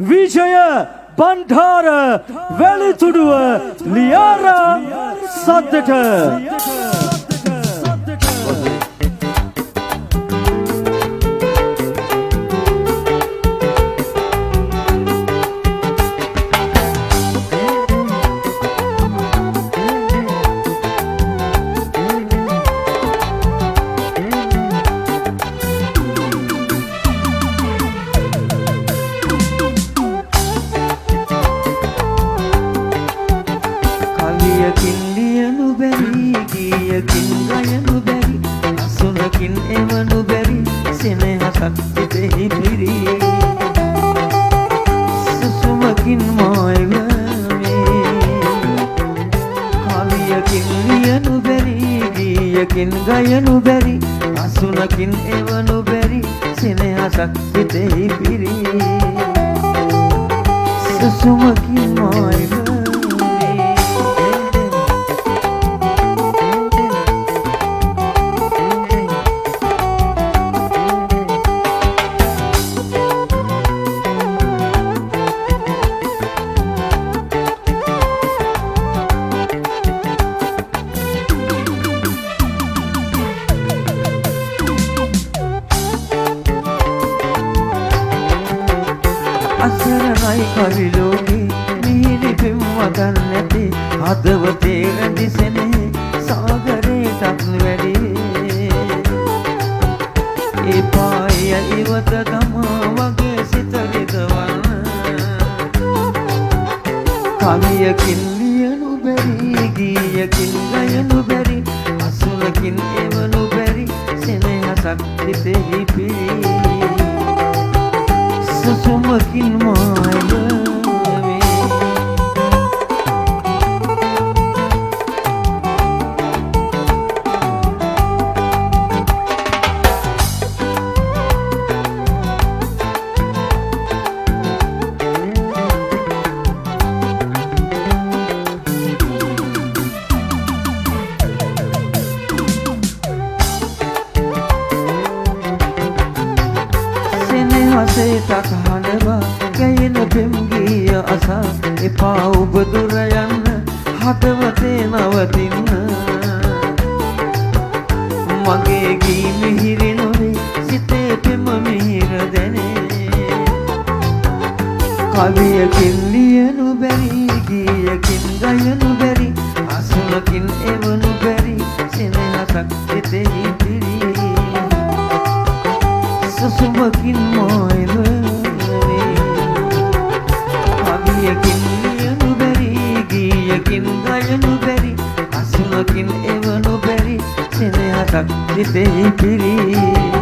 විජය බණ්ඩාර වැලිතුඩුව ලියාරා සද්දට ගයනු බැරි අසුනකින් එවනු බැරි සෙනෙහසක් සිතෙහි පිරි සුසුමකින් මායි කවිලෝකේ මිහිරි පෙම් වදන් නැති හදවතේ රැඳිසෙනේ සාගරයටත් වැඩි ඒ පාය ඉවත තමා වගේ සිත රිදවන්න කවියකින් ලියනු බැරි ගීයකින් ගයනු බැරි අසුනකින් එවනු බැරි සෙනෙහසක් සිතෙහි පිරි සුසුමකින් මායි සේතක් හඬවා ගැයෙන පෙම් ගීය අසා එපා ඔබ දුර යන්න හදවතේ නවතින්න මගේ ගී මිහිරි නොවේ සිතේ පෙම මිහිර දැනේ කවියකින් ලියනු බැරි ගීයකින් ගයනු බැරි අසුනකින් එවනු බැරි සෙනෙහසක් සිතෙහි පිරි සුසුමකින් මායි කවියකින් ලියනු බැරි ගීයකින් ගයනු බැරි අසුනකින් එවනු බැරි සෙනෙහසක් සිතෙහි පිරි